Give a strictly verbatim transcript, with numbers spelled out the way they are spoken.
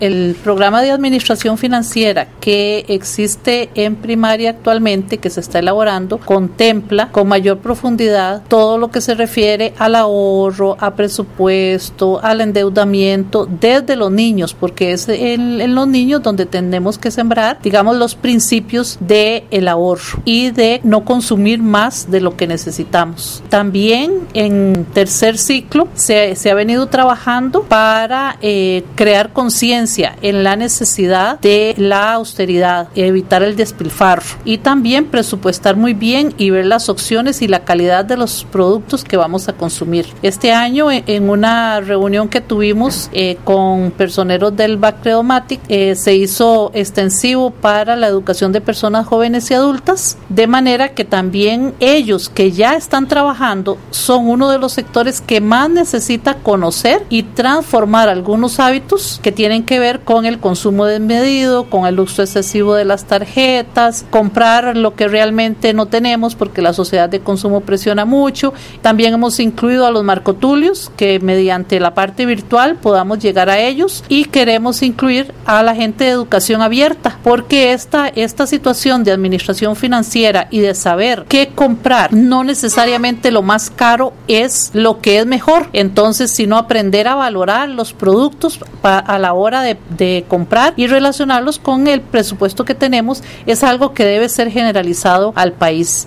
El programa de administración financiera que existe en primaria actualmente, que se está elaborando, contempla con mayor profundidad todo lo que se refiere al ahorro, a presupuesto, al endeudamiento desde los niños, porque es en, en los niños donde tenemos que sembrar, digamos, los principios del ahorro y de no consumir más de lo que necesitamos. También en tercer ciclo se, se ha venido trabajando para eh, crear conciencia en la necesidad de la austeridad, evitar el despilfarro y también presupuestar muy bien y ver las opciones y la calidad de los productos que vamos a consumir. Este año, en una reunión que tuvimos eh, con personeros del Bacredomatic, eh, se hizo extensivo para la educación de personas jóvenes y adultas, de manera que también ellos que ya están trabajando son uno de los sectores que más necesita conocer y transformar algunos hábitos que tienen que ver con el consumo desmedido, con el uso excesivo de las tarjetas, comprar lo que realmente no tenemos porque la sociedad de consumo presiona mucho. También hemos incluido a los marcotulios que mediante la parte virtual podamos llegar a ellos, y queremos incluir a la gente de educación abierta porque esta, esta situación de administración financiera y de saber qué comprar, no necesariamente lo más caro es lo que es mejor, entonces sino aprender a valorar los productos pa, a la hora de De, de comprar y relacionarlos con el presupuesto que tenemos es algo que debe ser generalizado al país.